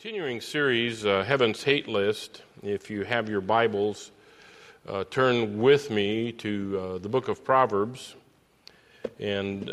Continuing series, Heaven's Hate List. If you have your Bibles, turn with me to the book of Proverbs, and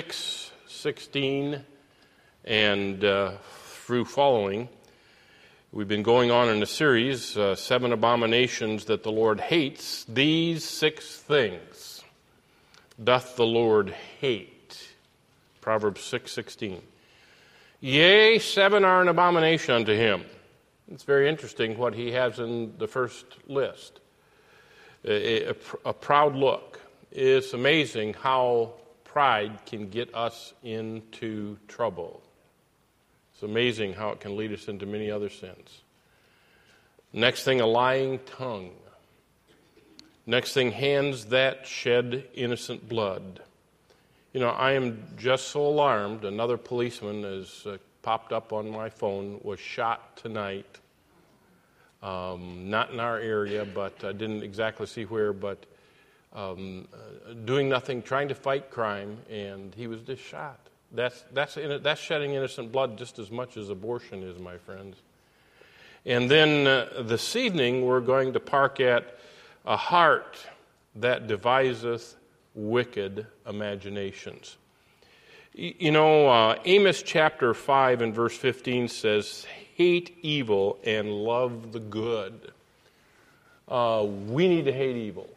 6:16 and through following. We've been going on in a series, 7 abominations that the Lord hates. These 6 things doth the Lord hate. Proverbs 6:16. Yea, 7 are an abomination unto him. It's very interesting what he has in the first list. A proud look. It's amazing how pride can get us into trouble. It's amazing how it can lead us into many other sins. Next thing, a lying tongue. Next thing, hands that shed innocent blood. You know, I am just so alarmed. Another policeman has popped up on my phone, was shot tonight. Not in our area, but I didn't exactly see where, but doing nothing, trying to fight crime, and he was just shot. That's shedding innocent blood just as much as abortion is, my friends. And then this evening, we're going to park at a heart that deviseth wicked imaginations. You know, Amos chapter 5 and verse 15 says, hate evil and love the good. We need to hate evil.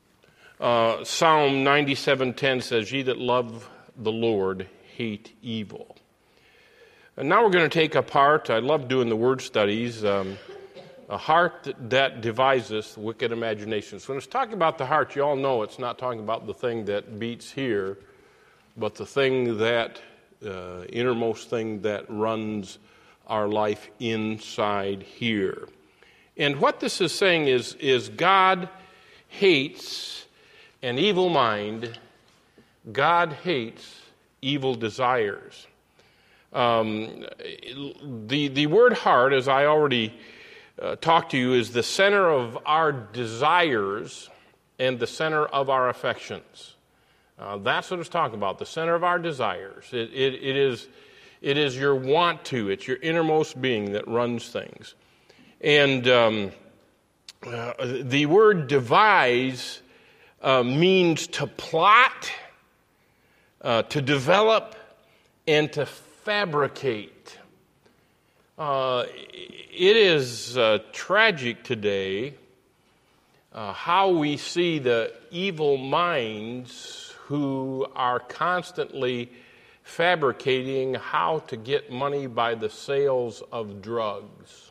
Psalm 97:10 says, ye that love the Lord hate evil. And now we're going to take apart, I love doing the word studies, a heart that deviseth wicked imaginations. When it's talking about the heart, you all know it's not talking about the thing that beats here, but the thing that, innermost thing that runs our life inside here. And what this is saying is God hates an evil mind. God hates evil desires. The word heart, as I already talk to you, is the center of our desires and the center of our affections. That's what it's talking about, the center of our desires. It is your want to, it's your innermost being that runs things. And the word devise means to plot, to develop, and to fabricate. It is tragic today how we see the evil minds who are constantly fabricating how to get money by the sales of drugs.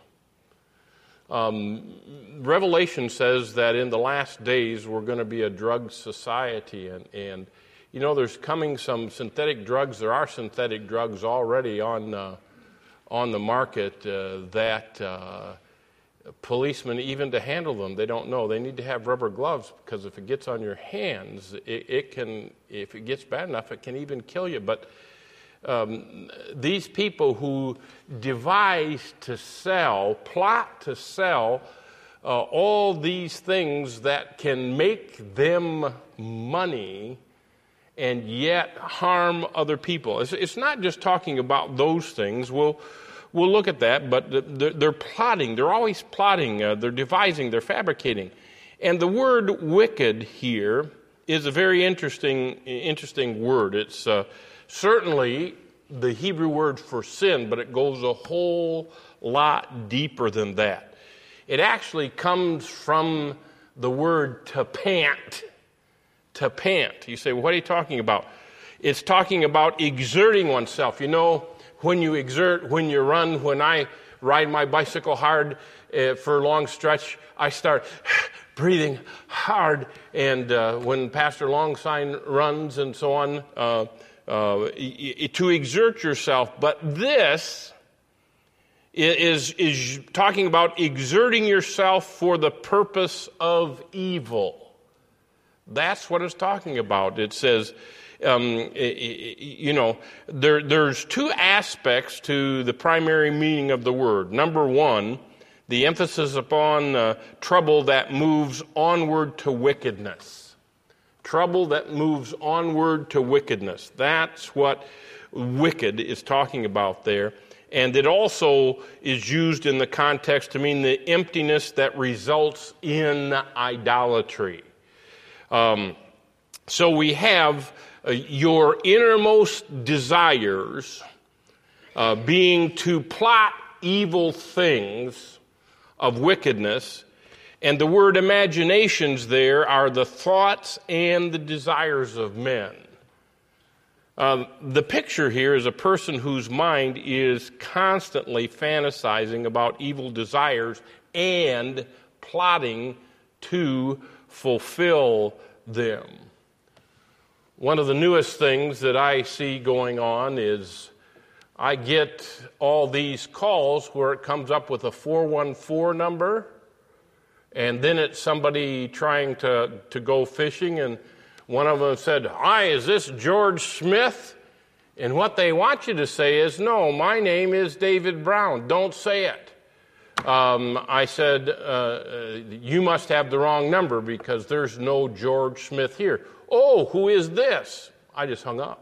Revelation says that in the last days we're going to be a drug society, and you know, there's coming some synthetic drugs. There are synthetic drugs already on the market that policemen, even to handle them, they don't know. They need to have rubber gloves because if it gets on your hands, it can, if it gets bad enough, it can even kill you. But these people who devise to sell, plot to sell all these things that can make them money and yet harm other people. It's not just talking about those things. We'll look at that, but they're plotting. They're always plotting. They're devising. They're fabricating. And the word wicked here is a very interesting word. It's certainly the Hebrew word for sin, but it goes a whole lot deeper than that. It actually comes from the word to pant. To pant. You say, well, what are you talking about? It's talking about exerting oneself. You know, when you exert, when you run, when I ride my bicycle hard for a long stretch, I start breathing hard. And when Pastor Longsign runs and so on, to exert yourself. But this is talking about exerting yourself for the purpose of evil. That's what it's talking about. It says, you know, there's 2 aspects to the primary meaning of the word. Number 1, the emphasis upon trouble that moves onward to wickedness. Trouble that moves onward to wickedness. That's what wicked is talking about there. and it also is used in the context to mean the emptiness that results in idolatry. So we have your innermost desires being to plot evil things of wickedness, and the word imaginations there are the thoughts and the desires of men. The picture here is a person whose mind is constantly fantasizing about evil desires and plotting to fulfill them. One of the newest things that I see going on is I get all these calls where it comes up with a 414 number, and then it's somebody trying to go fishing, and one of them said, "Hi, is this George Smith?" And what they want you to say is, "No, my name is David Brown. Don't say it." I said, "You must have the wrong number because there's no George Smith here." "Oh, who is this?" I just hung up.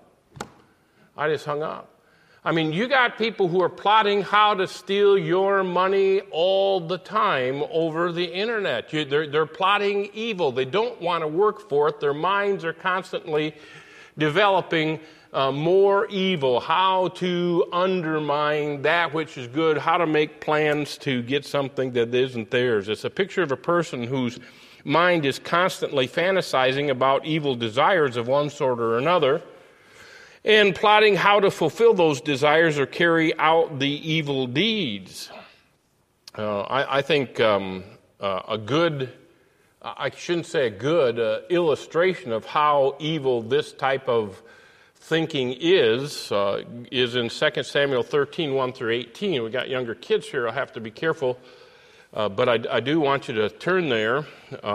I mean, you got people who are plotting how to steal your money all the time over the internet. They're plotting evil. They don't want to work for it. Their minds are constantly developing more evil, how to undermine that which is good, how to make plans to get something that isn't theirs. It's a picture of a person whose mind is constantly fantasizing about evil desires of one sort or another, and plotting how to fulfill those desires or carry out the evil deeds. I think a good, I shouldn't say a good, illustration of how evil this type of thinking is in 2 Samuel 13, 1 through 18. We got younger kids here. I'll have to be careful, but I do want you to turn there.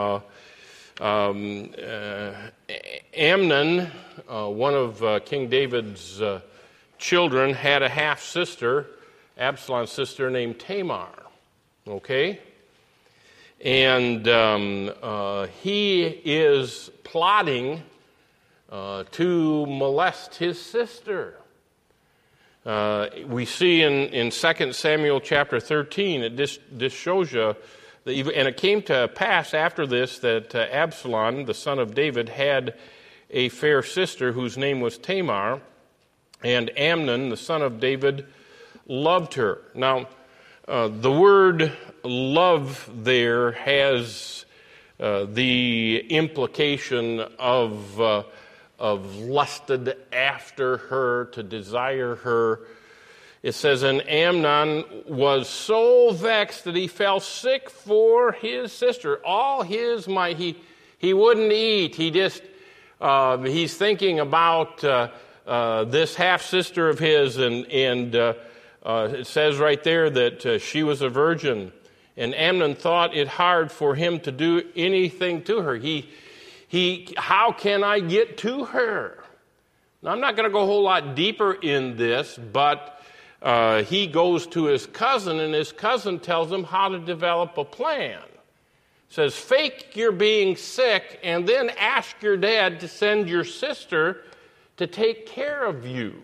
Amnon, one of King David's children, had a half-sister, Absalom's sister, named Tamar. Okay? And he is plotting to molest his sister. We see in 2 Samuel chapter 13, this shows you. And it came to pass after this that Absalom, the son of David, had a fair sister whose name was Tamar, and Amnon, the son of David, loved her. Now, the word love there has the implication of lusted after her, to desire her. It says, and Amnon was so vexed that he fell sick for his sister. All his might, he wouldn't eat. He just, he's thinking about this half-sister of his, and it says right there that she was a virgin. And Amnon thought it hard for him to do anything to her. How can I get to her? Now, I'm not going to go a whole lot deeper in this, but he goes to his cousin, and his cousin tells him how to develop a plan. Says, fake you're being sick, and then ask your dad to send your sister to take care of you.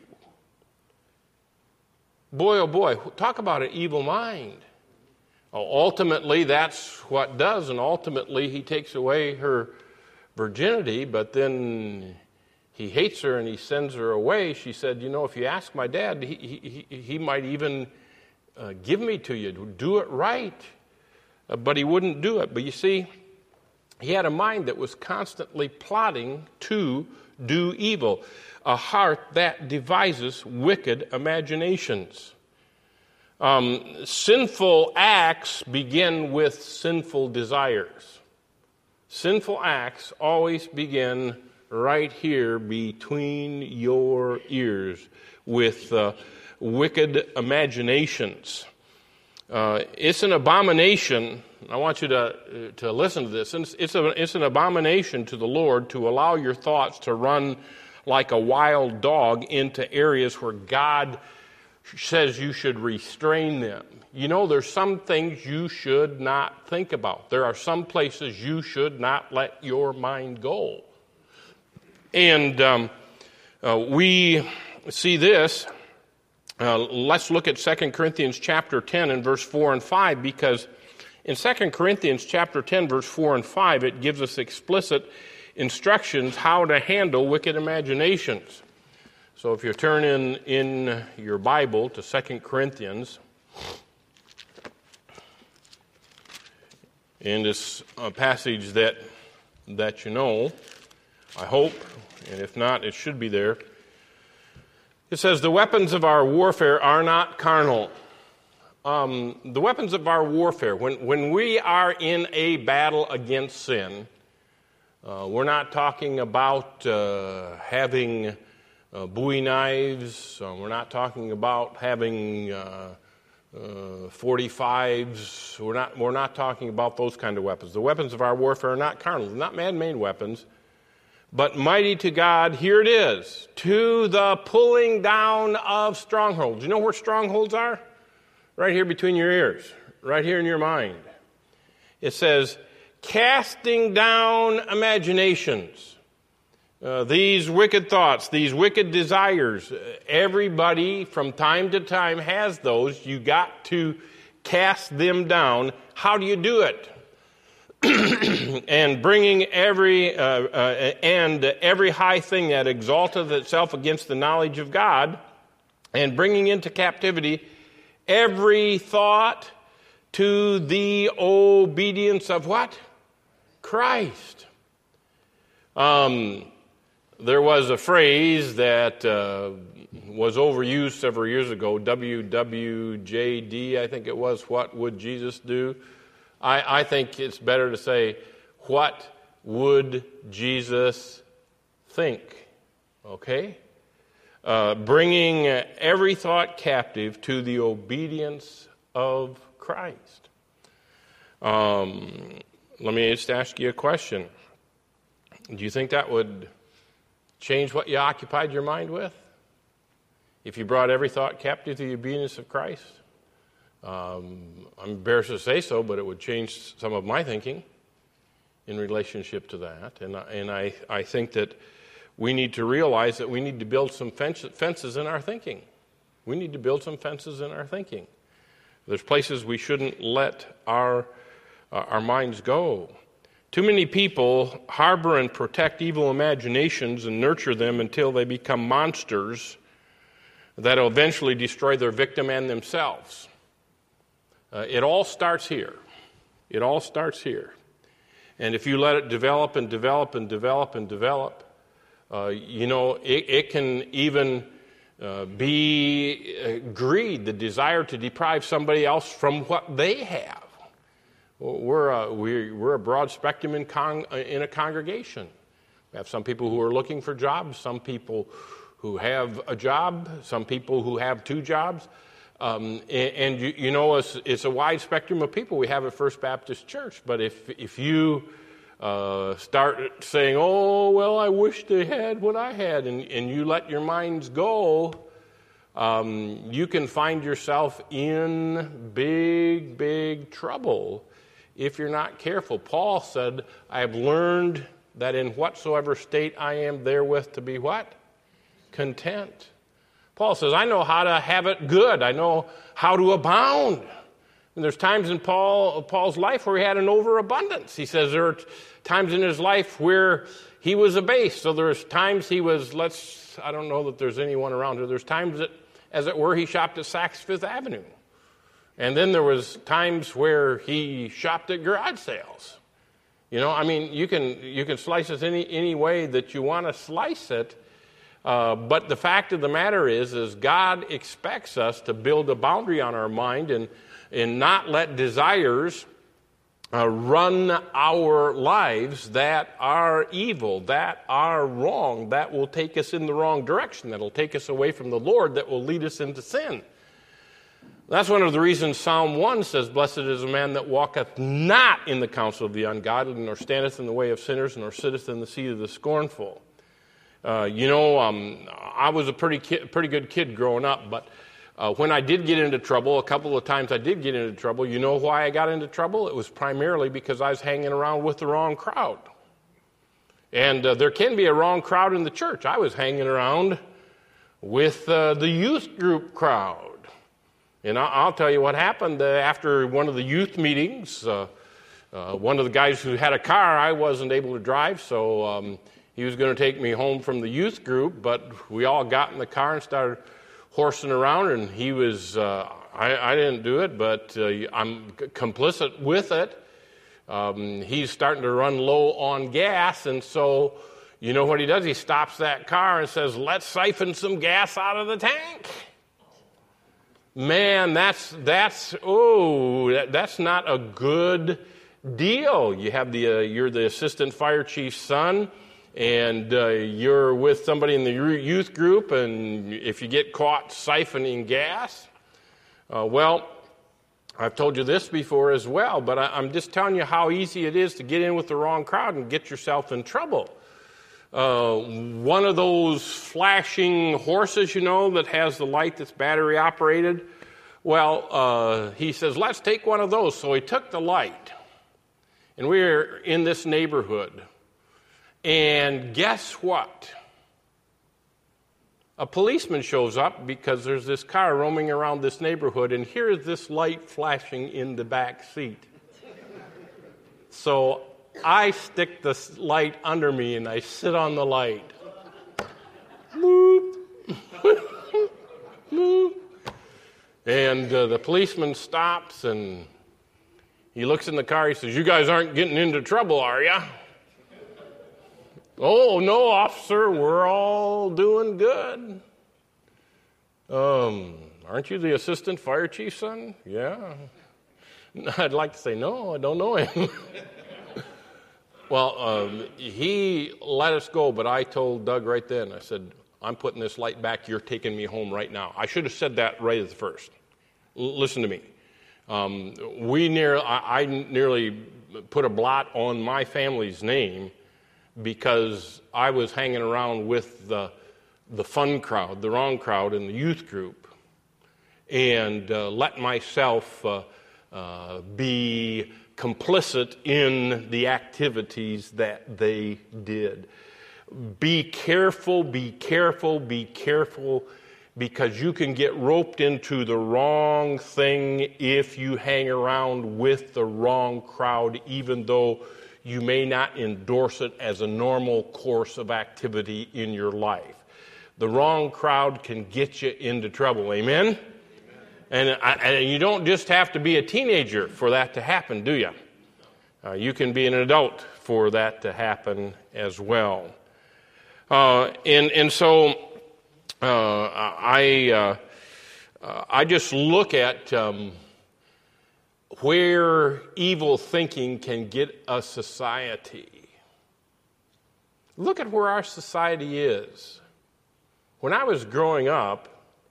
Boy, oh boy, talk about an evil mind. Ultimately, that's what does, and ultimately he takes away her virginity, but then he hates her and he sends her away. She said, if you ask my dad, he might even give me to you. Do it right. But he wouldn't do it. But you see, he had a mind that was constantly plotting to do evil, a heart that devises wicked imaginations. Sinful acts begin with sinful desires. Sinful acts always begin right here between your ears with wicked imaginations. It's an abomination. I want you to listen to this. It's an abomination to the Lord to allow your thoughts to run like a wild dog into areas where God says you should restrain them. There's some things you should not think about. There are some places you should not let your mind go. And we see this Let's look at 2 Corinthians chapter 10 and verse 4 and 5, because in 2 Corinthians chapter 10, verse 4 and 5, it gives us explicit instructions how to handle wicked imaginations. So if you turn in your Bible to 2 Corinthians, in this passage that you know, I hope, and if not, it should be there. It says, the weapons of our warfare are not carnal. The weapons of our warfare, when we are in a battle against sin, we're not talking about having Bowie knives. We're not talking about having 45s. We're not talking about those kind of weapons. The weapons of our warfare are not carnal, not man-made weapons, but mighty to God. Here it is, to the pulling down of strongholds. You know where strongholds are? Right here between your ears, right here in your mind. It says, casting down imaginations. These wicked thoughts, these wicked desires, everybody from time to time has those. You got to cast them down. How do you do it? And bringing every high thing that exalteth itself against the knowledge of God, and bringing into captivity every thought to the obedience of what? Christ. There was a phrase that was overused several years ago, WWJD, I think it was, what would Jesus do? I think it's better to say, what would Jesus think? Okay? Bringing every thought captive to the obedience of Christ. Let me just ask you a question. Do you think that would change what you occupied your mind with? If you brought every thought captive to the obedience of Christ? I'm embarrassed to say so, but it would change some of my thinking in relationship to that. And I think that we need to realize that we need to build some fences in our thinking. We need to build some fences in our thinking. There's places we shouldn't let our minds go. Too many people harbor and protect evil imaginations and nurture them until they become monsters that will eventually destroy their victim and themselves. It all starts here. It all starts here. And if you let it develop and develop and develop and develop, it can even be greed, the desire to deprive somebody else from what they have. We're a broad spectrum in a congregation. We have some people who are looking for jobs, some people who have a job, some people who have two jobs. It's a wide spectrum of people we have at First Baptist Church. But if you start saying, oh, well, I wish they had what I had, and you let your minds go, you can find yourself in big, big trouble if you're not careful. Paul said, I have learned that in whatsoever state I am therewith to be what? Content. Paul says, I know how to have it good. I know how to abound. And there's times in Paul's life where he had an overabundance. He says there are times in his life where he was abased. So there's times he was, I don't know that there's anyone around here. There's times that, as it were, he shopped at Saks Fifth Avenue. And then there was times where he shopped at garage sales. You can slice it any way that you want to slice it. But the fact of the matter is God expects us to build a boundary on our mind and not let desires run our lives that are evil, that are wrong, that will take us in the wrong direction, that will take us away from the Lord, that will lead us into sin. That's one of the reasons Psalm 1 says, blessed is a man that walketh not in the counsel of the ungodly, nor standeth in the way of sinners, nor sitteth in the seat of the scornful. I was a pretty good kid growing up, but when I did get into trouble, a couple of times I did get into trouble, you know why I got into trouble? It was primarily because I was hanging around with the wrong crowd. And there can be a wrong crowd in the church. I was hanging around with the youth group crowd. And I'll tell you what happened after one of the youth meetings. One of the guys who had a car, I wasn't able to drive, so he was going to take me home from the youth group, but we all got in the car and started horsing around, and he was, I didn't do it, but I'm complicit with it. He's starting to run low on gas, and so you know what he does? He stops that car and says, "Let's siphon some gas out of the tank." Man, that's not a good deal. You have you're the assistant fire chief's son, and you're with somebody in the youth group, and if you get caught siphoning gas, well, I've told you this before as well, but I'm just telling you how easy it is to get in with the wrong crowd and get yourself in trouble. One of those flashing horses, that has the light that's battery operated. Well, he says, "Let's take one of those." So he took the light, and we're in this neighborhood. And guess what? A policeman shows up because there's this car roaming around this neighborhood, and here's this light flashing in the back seat. So I stick the light under me, and I sit on the light. Boop. Boop. And the policeman stops, and he looks in the car. He says, "You guys aren't getting into trouble, are you?" "Oh, no, officer, we're all doing good." "Aren't you the assistant fire chief's son?" "Yeah." I'd like to say, "No, I don't know him." Well, he let us go, but I told Doug right then, I said, "I'm putting this light back. You're taking me home right now." I should have said that right at the first. Listen to me. I nearly put a blot on my family's name because I was hanging around with the fun crowd, the wrong crowd in the youth group, and let myself be complicit in the activities that they did. Be careful, be careful, be careful, because you can get roped into the wrong thing if you hang around with the wrong crowd, even though you may not endorse it as a normal course of activity in your life. The wrong crowd can get you into trouble. Amen? And you don't just have to be a teenager for that to happen, do you? You can be an adult for that to happen as well. And so I just look at where evil thinking can get a society. Look at where our society is. When I was growing up,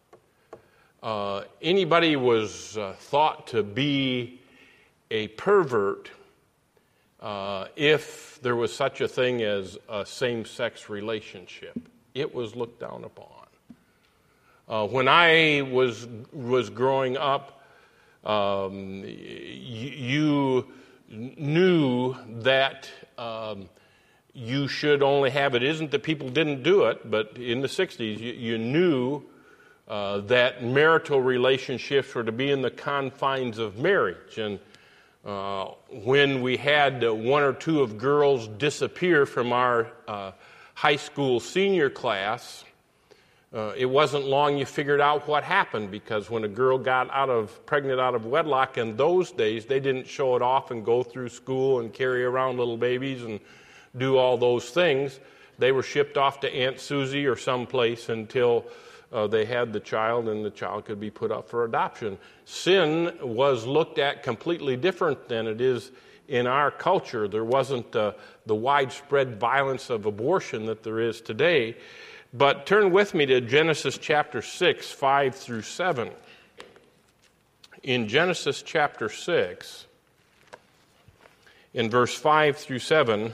anybody was thought to be a pervert if there was such a thing as a same-sex relationship. It was looked down upon. When I was growing up, you knew that you should only have it. Isn't that people didn't do it, but in the 60s, you knew that marital relationships were to be in the confines of marriage. And when we had one or two of girls disappear from our high school senior class, it wasn't long you figured out what happened, because when a girl got pregnant out of wedlock in those days, they didn't show it off and go through school and carry around little babies and do all those things. They were shipped off to Aunt Susie or someplace until they had the child, and the child could be put up for adoption. Sin was looked at completely different than it is in our culture. There wasn't the widespread violence of abortion that there is today. But turn with me to Genesis chapter 6, 5 through 7. In Genesis chapter 6, in verse 5 through 7,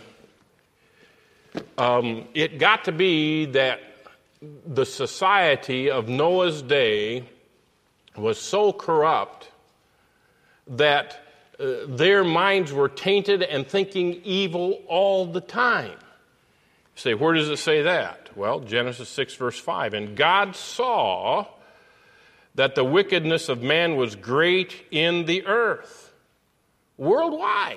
it got to be that the society of Noah's day was so corrupt that their minds were tainted and thinking evil all the time. say, where does it say that? Well, Genesis 6, verse 5. And God saw that the wickedness of man was great in the earth, worldwide,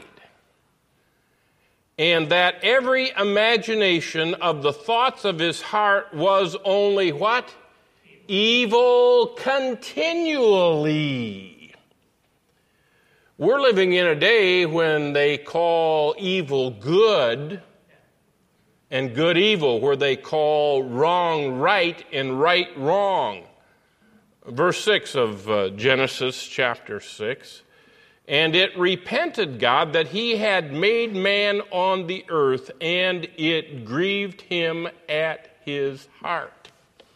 and that every imagination of the thoughts of his heart was only what? Evil continually. We're living in a day when they call evil good and good evil, where they call wrong right and right wrong. Verse 6 of Genesis chapter 6. And it repented God that he had made man on the earth, and it grieved him at his heart.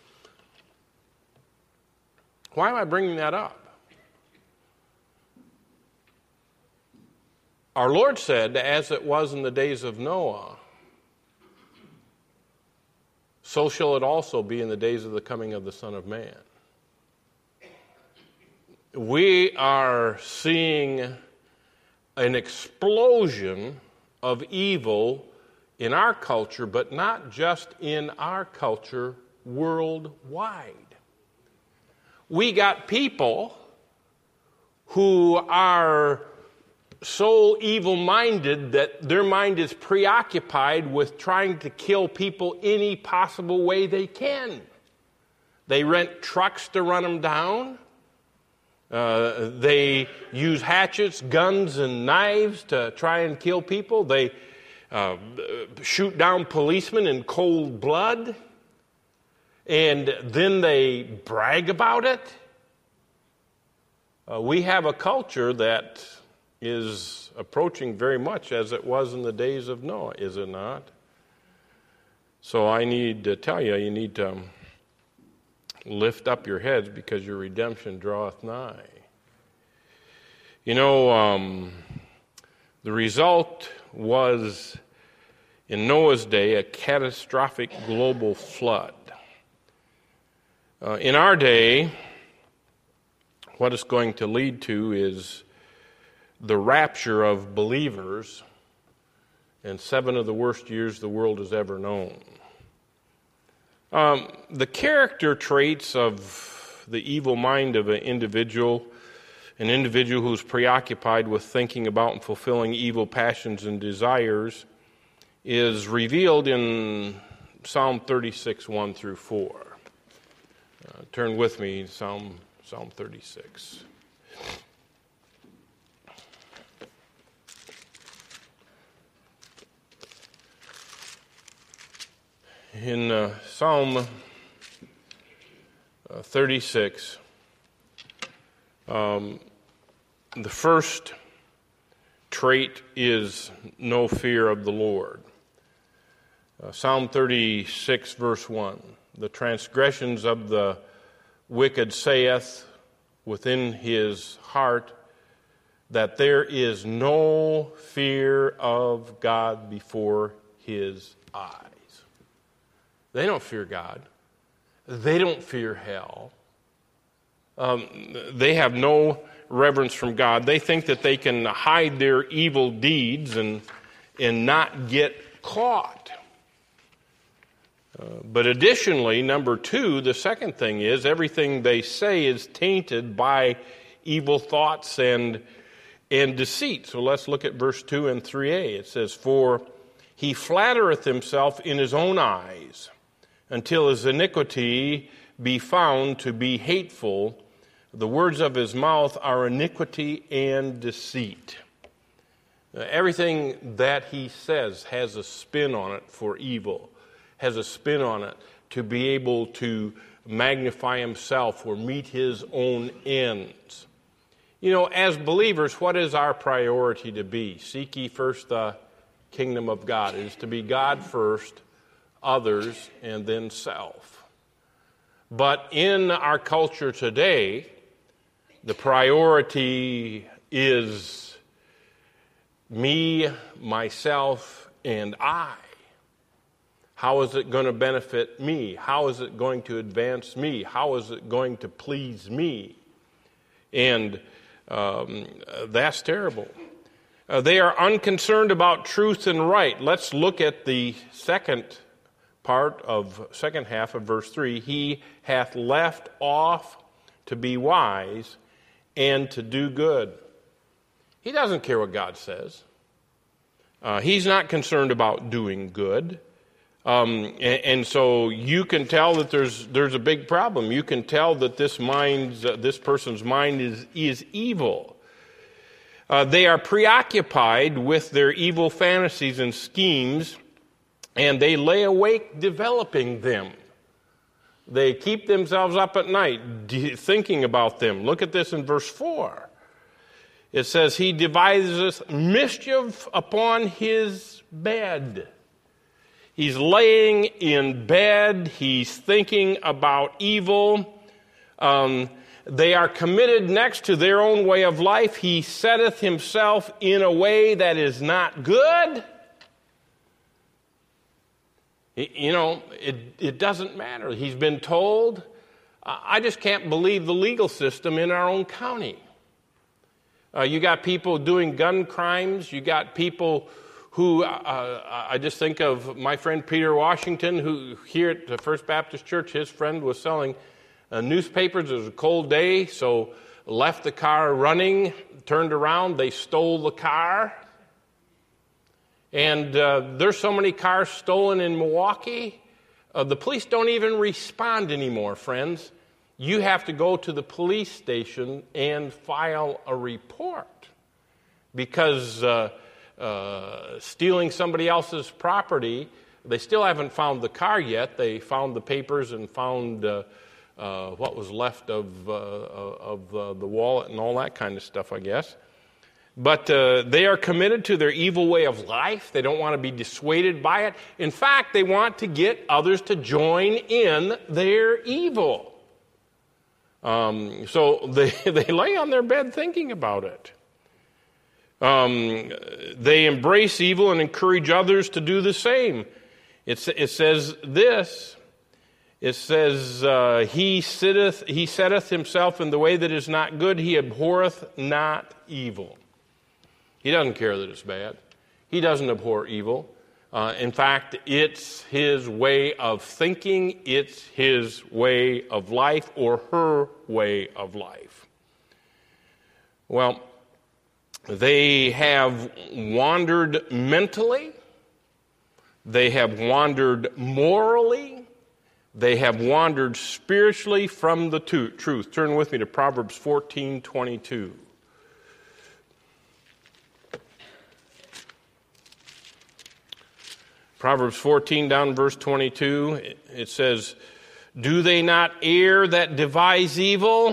Why am I bringing that up? Our Lord said, as it was in the days of Noah, so shall it also be in the days of the coming of the Son of Man. We are seeing an explosion of evil in our culture, but not just in our culture, worldwide. We got people who are so evil-minded that their mind is preoccupied with trying to kill people any possible way they can. They rent trucks to run them down. They use hatchets, guns, and knives to try and kill people. They shoot down policemen in cold blood, and then they brag about it. We have a culture that is approaching very much as it was in the days of Noah, is it not? So I need to tell you, you need to lift up your heads, because your redemption draweth nigh. You know, the result was, in Noah's day, a catastrophic global flood. In our day, what it's going to lead to is the rapture of believers in 7 of the worst years the world has ever known. The character traits of the evil mind of an individual who's preoccupied with thinking about and fulfilling evil passions and desires, is revealed in Psalm 36, 1 through 4. Turn with me to Psalm 36. In Psalm 36, the first trait is no fear of the Lord. Psalm 36, verse 1, the transgressions of the wicked saith within his heart that there is no fear of God before his eyes. They don't fear God. They don't fear hell. They have no reverence from God. They think that they can hide their evil deeds and not get caught. But additionally, number 2, the second thing is everything they say is tainted by evil thoughts and deceit. So let's look at verse 2 and 3a. It says, for he flattereth himself in his own eyes, until his iniquity be found to be hateful. The words of his mouth are iniquity and deceit. Everything that he says has a spin on it for evil, has a spin on it to be able to magnify himself or meet his own ends. You know, as believers, what is our priority to be? Seek ye first the kingdom of God. It is to be God first, others, and then self. But in our culture today, the priority is me, myself, and I. How is it going to benefit me? How is it going to advance me? How is it going to please me? And that's terrible. They are unconcerned about truth and right. Let's look at the second part of second half of verse 3, he hath left off to be wise and to do good. He doesn't care what God says. He's not concerned about doing good. And so you can tell that there's a big problem. You can tell that this person's mind is evil. They are preoccupied with their evil fantasies and schemes, and they lay awake developing them. They keep themselves up at night thinking about them. Look at this in verse 4. It says, he deviseth mischief upon his bed. He's laying in bed. He's thinking about evil. They are committed next to their own way of life. He setteth himself in a way that is not good. It doesn't matter. He's been told. I just can't believe the legal system in our own county. You got people doing gun crimes. You got people who, I just think of my friend Peter Washington, who here at the First Baptist Church, his friend was selling newspapers. It was a cold day, so left the car running, turned around, they stole the car. And there's so many cars stolen in Milwaukee, the police don't even respond anymore, friends. You have to go to the police station and file a report because stealing somebody else's property, they still haven't found the car yet. They found the papers and found what was left of the wallet and all that kind of stuff, I guess. But they are committed to their evil way of life. They don't want to be dissuaded by it. In fact, they want to get others to join in their evil. So they lay on their bed thinking about it. They embrace evil and encourage others to do the same. It says this. It says, he setteth himself in the way that is not good. He abhorreth not evil. He doesn't care that it's bad. He doesn't abhor evil. In fact, it's his way of thinking. It's his way of life or her way of life. Well, they have wandered mentally. They have wandered morally. They have wandered spiritually from the truth. Turn with me to Proverbs 14:22. Proverbs 14, down verse 22, it says, do they not err that devise evil?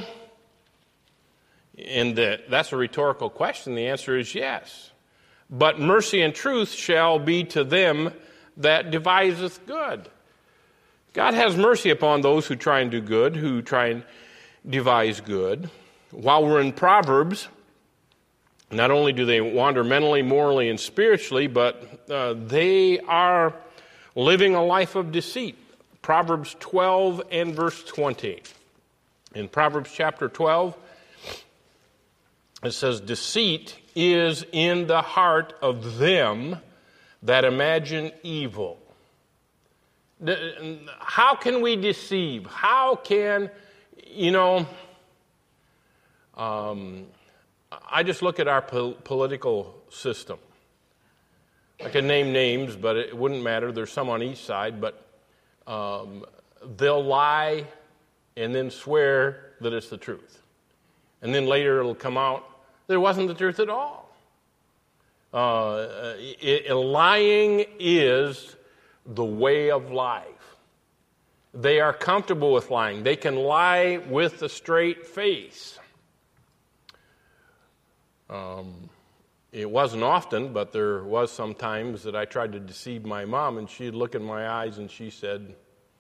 And that's a rhetorical question. The answer is yes. But mercy and truth shall be to them that deviseth good. God has mercy upon those who try and do good, who try and devise good. While we're in Proverbs, not only do they wander mentally, morally, and spiritually, but they are living a life of deceit. Proverbs 12 and verse 20. In Proverbs chapter 12, it says, deceit is in the heart of them that imagine evil. How can we deceive? How can, I just look at our political system. I can name names, but it wouldn't matter. There's some on each side, but they'll lie and then swear that it's the truth. And then later it'll come out that it wasn't the truth at all. Lying is the way of life. They are comfortable with lying. They can lie with a straight face. It wasn't often, but there was some times that I tried to deceive my mom, and she'd look in my eyes and she said,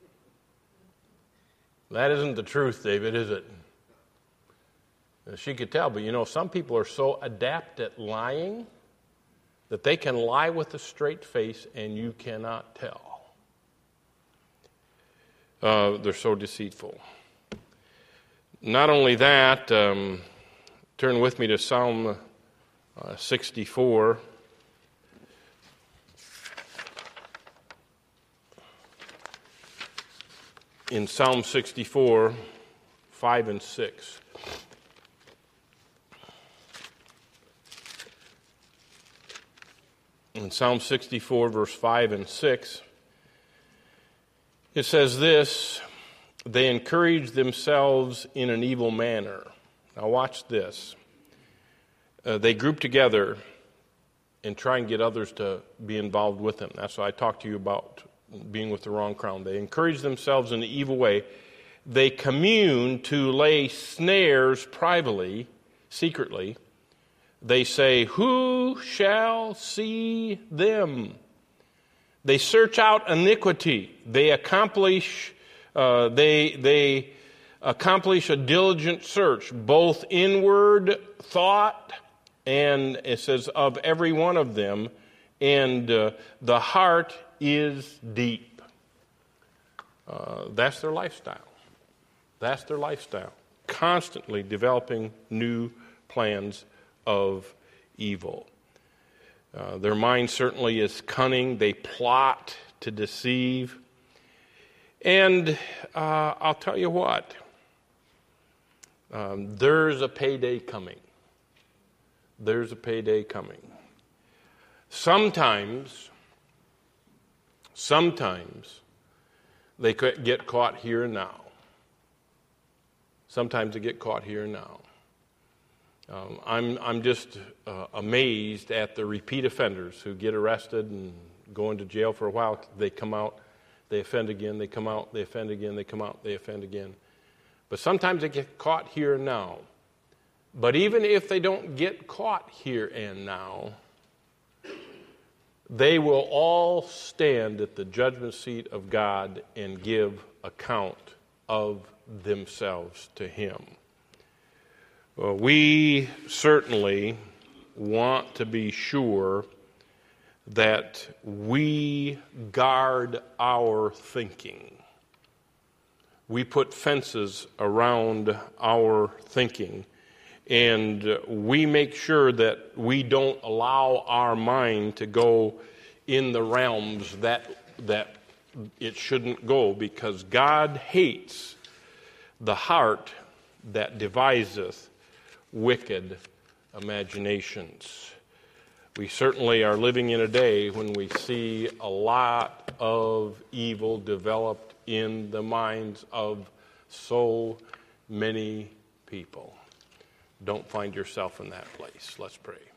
that isn't the truth, David, is it? And she could tell, but some people are so adept at lying that they can lie with a straight face and you cannot tell. They're so deceitful. Not only that, turn with me to Psalm 64. in Psalm 64, 5 and 6. In Psalm 64, verse 5 and 6, it says this, they encourage themselves in an evil manner. Now watch this. They group together and try and get others to be involved with them. That's why I talked to you about being with the wrong crowd. They encourage themselves in an evil way. They commune to lay snares privately, secretly. They say, who shall see them? They search out iniquity. They accomplish a diligent search, both inward thought and it says of every one of them, and the heart is deep. That's their lifestyle. That's their lifestyle. Constantly developing new plans of evil. Their mind certainly is cunning. They plot to deceive. And I'll tell you what, there's a payday coming. There's a payday coming. Sometimes they get caught here and now. Sometimes they get caught here and now. I'm just amazed at the repeat offenders who get arrested and go into jail for a while. They come out, they offend again, they come out, they offend again, they come out, they offend again. But sometimes they get caught here and now. But even if they don't get caught here and now, they will all stand at the judgment seat of God and give account of themselves to Him. Well, we certainly want to be sure that we guard our thinking. We put fences around our thinking, and we make sure that we don't allow our mind to go in the realms that it shouldn't go, because God hates the heart that deviseth wicked imaginations. We certainly are living in a day when we see a lot of evil developed in the minds of so many people. Don't find yourself in that place. Let's pray.